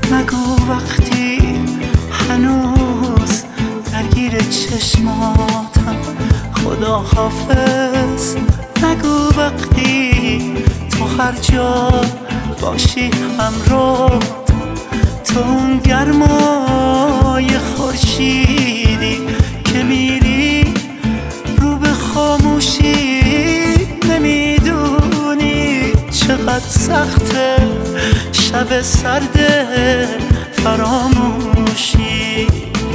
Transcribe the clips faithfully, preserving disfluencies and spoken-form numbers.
نگو وقتی هنوز درگیر چشماتم خدا حافظ. نگو وقتی تو هر جا باشی همراه، تو اون گرمای خورشیدی که میری رو به خاموشی. نمیدونی چقدر سخته شب سرد فراموشی.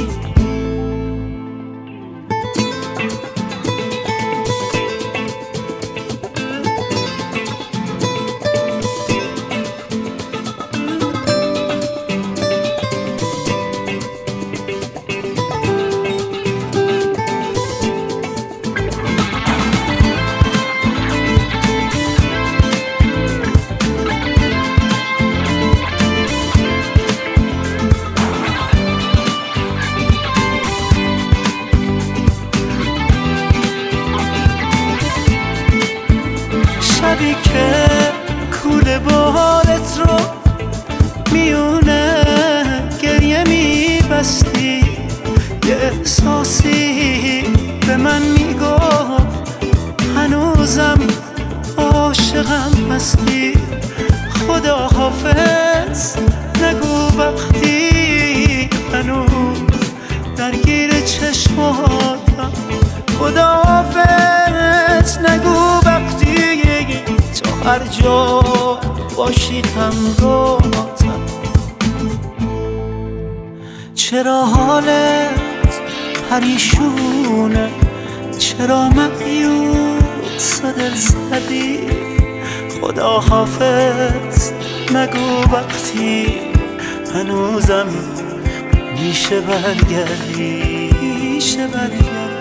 شبی که کوله بارت رو میونه گریه میبستی، یه احساسی به من میگفت هنوزم عاشقم هستی. خدا حافظ. نگو وقتی هنوز درگیر چشماتم خدا حافظ. نگو وقتی تو هر جا باشی همراهتم. چرا حالت پریشونه، چرا مایوس و دل زدی؟ خدا حافظ. نگو وقتی هنوزم میشه برگردی، میشه برگردی.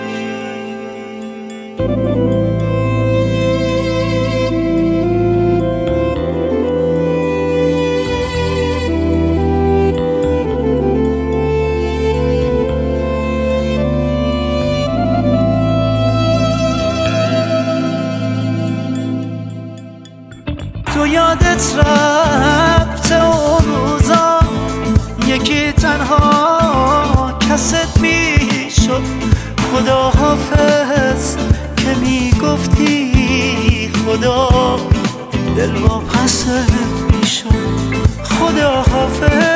تو یادت رفته اون روزا یکی تنها کست میشد. خدا حافظ که میگفتی خدا دل با پست میشد. خدا حافظ.